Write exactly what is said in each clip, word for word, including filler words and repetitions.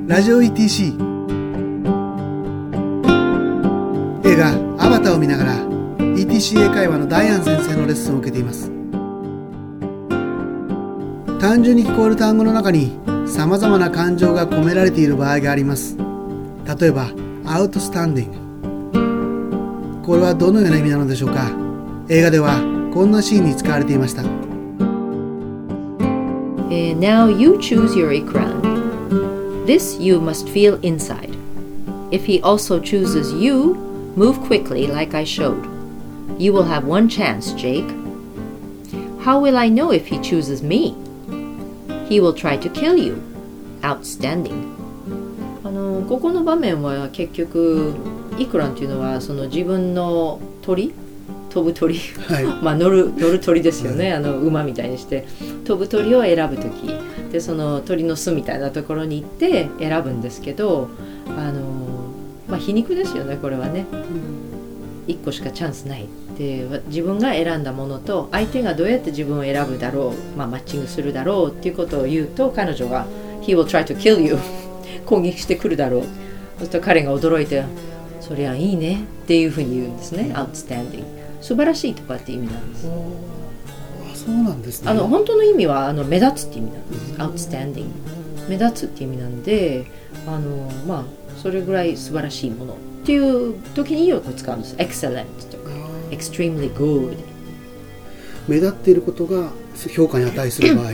ラジオ イーティーシー 映画アバターを見ながら イーティーシー 英会話のダイアン先生のレッスンを受けています。単純に聞こえる単語の中にさまざまな感情が込められている場合があります。例えばアウトスタンディング、これはどのような意味なのでしょうか。映画ではこんなシーンに使われていました。 Now you choose your ikran. This you must feel inside. If he also chooses you, move quickly like I showed. You will have one chance, Jake. How will I know if he chooses me? He will try to kill you. Outstanding. あのここの場面は結局イクランっていうのはその自分の鳥飛ぶ鳥、はい、まあ乗る乗る鳥ですよね、はい、あの馬みたいにして飛ぶ鳥を選ぶときで、その鳥の巣みたいなところに行って選ぶんですけど、あの、まあ、皮肉ですよねこれはね、うん、いっこしかチャンスないで、自分が選んだものと相手がどうやって自分を選ぶだろう、まあ、マッチングするだろうっていうことを言うと、彼女が He will try to kill you 攻撃してくるだろう。そうすると彼が驚いて、そりゃいいねっていうふうに言うんですね。 Outstanding、素晴らしいとかって意味なんです。 あ、そうなんですね。 あの本当の意味はあの目立つって意味なんです。 Outstanding、 目立つって意味なんで、あのまあそれぐらい素晴らしいものっていう時によく使うんです。 Excellent とか Extremely good、 目立っていることが評価に値する場合、うん、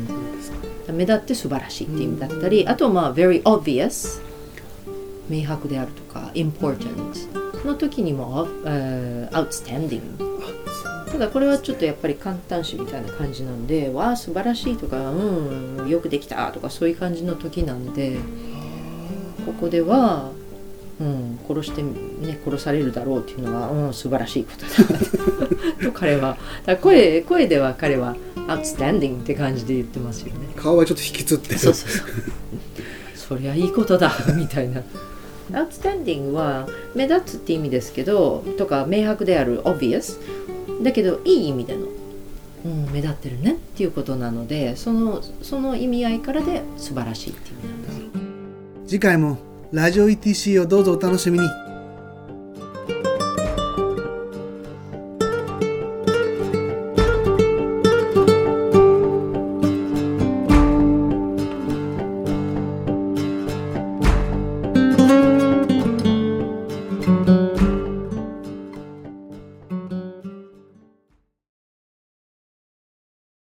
目立って素晴らしいって意味だったり、あとまあ very obvious、 明白であるとか importantの時にも、uh, outstanding。 ただこれはちょっとやっぱり簡単詞みたいな感じなんで、わあ素晴らしいとか、うんよくできたとかそういう感じの時なんで、ここでは、うん、殺してね殺されるだろうっていうのは、うん、素晴らしいことだと彼はだ声声では彼は outstanding って感じで言ってますよね。 顔はちょっと引きつってる。 そうそうそうそりゃいいことだみたいな。Outstanding は目立つって意味ですけど、とか明白である obvious だけどいい意味での、うん、目立ってるねっていうことなので、そのその意味合いからで素晴らしいっていう意味なんです。 次回もラジオ イーティーシー をどうぞお楽しみに。